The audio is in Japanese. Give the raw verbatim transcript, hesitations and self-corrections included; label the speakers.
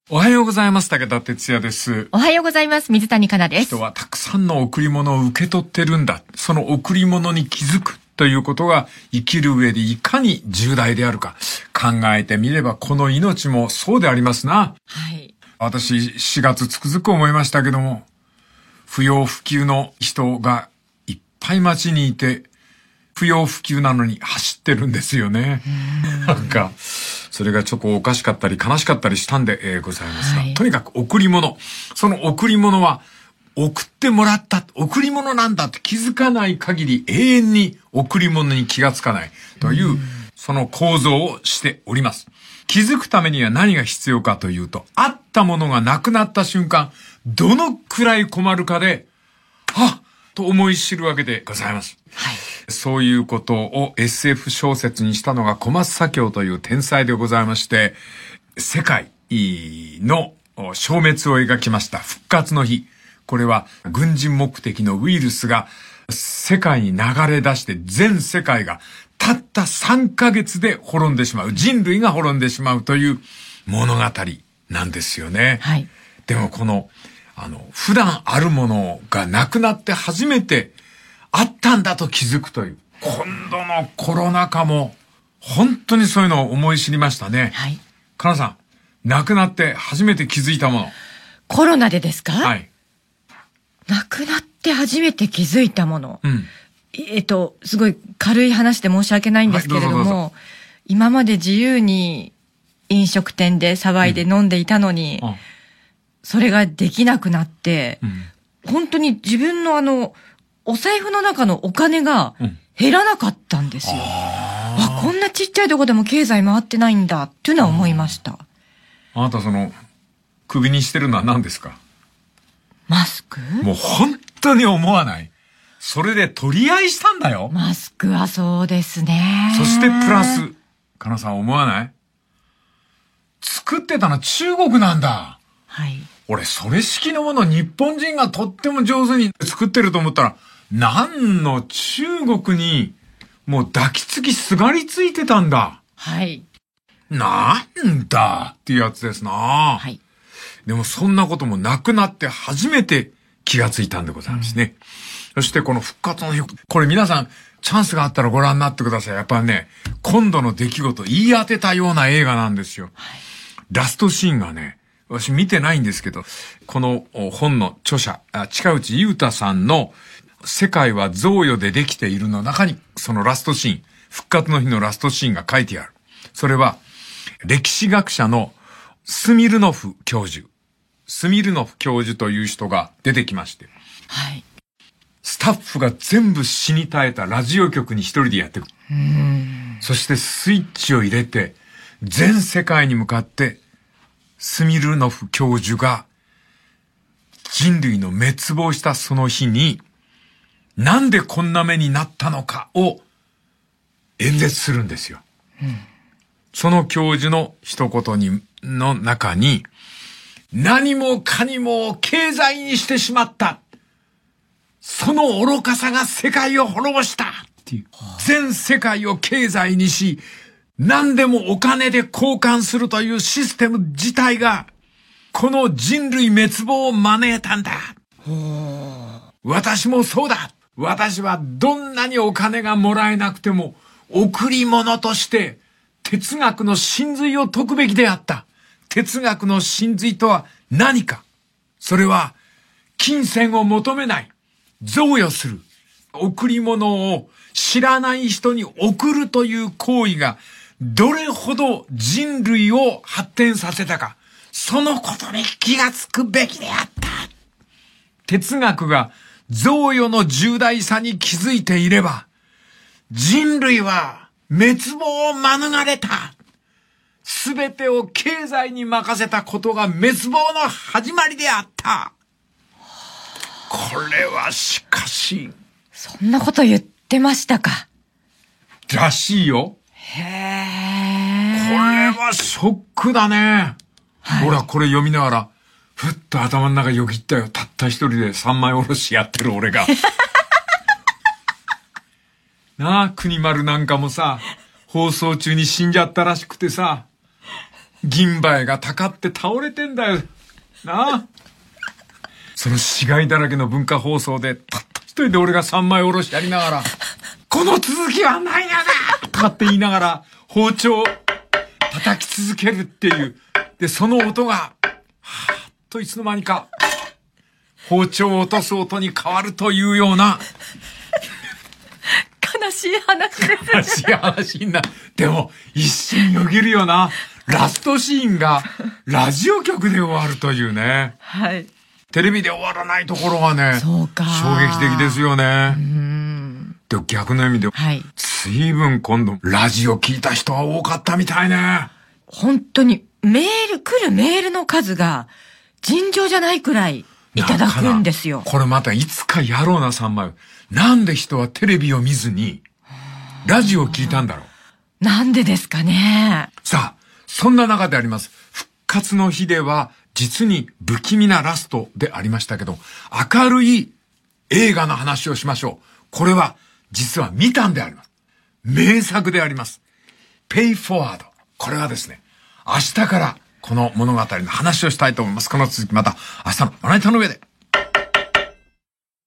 Speaker 1: おはようございます。武田哲也です。
Speaker 2: おはようございます。水谷香奈です。
Speaker 1: 人はたくさんの贈り物を受け取ってるんだ。その贈り物に気づくということが生きる上でいかに重大であるか考えてみれば、この命もそうでありますな。
Speaker 2: はい。
Speaker 1: 私しがつつくづく思いましたけども、不要不急の人がいっぱい街にいて、不要不急なのに走ってるんですよね。なんかそれがちょっとおかしかったり悲しかったりしたんで、えー、ございますが、はい、とにかく贈り物、その贈り物は送ってもらった贈り物なんだって気づかない限り永遠に贈り物に気がつかないという、その構造をしております。気づくためには何が必要かというと、あったものがなくなった瞬間、どのくらい困るかで、はっと思い知るわけでございます。
Speaker 2: はい。
Speaker 1: そういうことを エスエフ 小説にしたのが小松左京という天才でございまして、世界の消滅を描きました復活の日。これは軍事目的のウイルスが世界に流れ出して全世界がたったさんかげつで滅んでしまう。人類が滅んでしまうという物語なんですよね。
Speaker 2: はい。
Speaker 1: でもこの、あの、普段あるものがなくなって初めてあったんだと気づくという。今度のコロナ禍も本当にそういうのを思い知りましたね。
Speaker 2: はい。
Speaker 1: かなさん、亡くなって初めて気づいたもの。
Speaker 2: コロナでですか？
Speaker 1: はい。
Speaker 2: 亡くなって初めて気づいたもの。
Speaker 1: うん。
Speaker 2: えっと、すごい軽い話で申し訳ないんですけれども、はい、どうぞどうぞ。今まで自由に飲食店で騒いで飲んでいたのに、うん、それができなくなって、うん、本当に自分のあの、お財布の中のお金が減らなかったんですよ。うん、あ、こんなちっちゃいとこでも経済回ってないんだっていうのは思いました。
Speaker 1: あなたその、首にしてるのは何ですか？
Speaker 2: マスク？
Speaker 1: もう本当に思わない。それで取り合いしたんだよ。
Speaker 2: マスクはそうですね。
Speaker 1: そしてプラス、かなさん思わない？作ってたの中国なんだ。
Speaker 2: はい。
Speaker 1: 俺それ式のもの日本人がとっても上手に作ってると思ったら、なんの中国にもう抱きつきすがりついてたんだ。
Speaker 2: はい。
Speaker 1: なんだっていうやつですな。
Speaker 2: はい。
Speaker 1: でもそんなこともなくなって初めて気がついたんでございますね。うん、そしてこの復活の日、これ皆さんチャンスがあったらご覧になってください。やっぱりね、今度の出来事言い当てたような映画なんですよ。はい、ラストシーンがね、私見てないんですけど、この本の著者、近内裕太さんの世界は贈与でできているの中に、そのラストシーン、復活の日のラストシーンが書いてある。それは、歴史学者のスミルノフ教授。スミルノフ教授という人が出てきまして。
Speaker 2: はい。
Speaker 1: スタッフが全部死に絶えたラジオ局に一人でやってくる。
Speaker 2: うーん。
Speaker 1: そしてスイッチを入れて、全世界に向かって、スミルノフ教授が人類の滅亡したその日に、なんでこんな目になったのかを演説するんですよ。うん、その教授の一言に、の中に、何もかにも経済にしてしまった。その愚かさが世界を滅ぼしたっていう。全世界を経済にし、何でもお金で交換するというシステム自体が、この人類滅亡を招いたんだ。私もそうだ。私はどんなにお金がもらえなくても、贈り物として哲学の真髄を解くべきであった。哲学の真髄とは何か。それは、金銭を求めない。贈与する。贈り物を知らない人に贈るという行為が、どれほど人類を発展させたか、そのことに気がつくべきであった。哲学が贈与の重大さに気づいていれば、人類は滅亡を免れた。すべてを経済に任せたことが滅亡の始まりであった。これはしかし。
Speaker 2: そんなこと言ってましたか。
Speaker 1: らしいよ。
Speaker 2: へー。
Speaker 1: これはショックだね。はい、ほら、これ読みながら、ふっと頭の中よぎったよ。たった一人で三枚おろしやってる俺が。なあ、国丸なんかもさ、放送中に死んじゃったらしくてさ、 銀杯がたかって倒れてんだよ。なあ。その死骸だらけの文化放送で、たった一人で俺が三枚おろしやりながら、この続きはないやだとかって言いながら、包丁を叩き続けるっていう。で、その音が、はーっといつの間にか、包丁を落とす音に変わるというような、
Speaker 2: 悲しい話ですね。
Speaker 1: 悲しい話にな。でも、一瞬よぎるよな。ラストシーンが、ラジオ局で終わるというね。
Speaker 2: はい。
Speaker 1: テレビで終わらないところがね、
Speaker 2: そうか。
Speaker 1: 衝撃的ですよね。
Speaker 2: うん。
Speaker 1: で、逆の意味で、
Speaker 2: はい。
Speaker 1: 随分今度、ラジオ聞いた人は多かったみたいね。
Speaker 2: 本当に、メール、来るメールの数が、尋常じゃないくらい、いただくんですよ。
Speaker 1: これまたいつかやろうな、三枚。なんで人はテレビを見ずに、ラジオを聞いたんだろう。
Speaker 2: なんでですかね。
Speaker 1: さあ、そんな中であります。復活の日では、実に不気味なラストでありましたけど、明るい映画の話をしましょう。これは、実は見たんであります。名作であります。ペイフォワード。これはですね、明日からこの物語の話をしたいと思います。この続きまた明日のまな板の上で。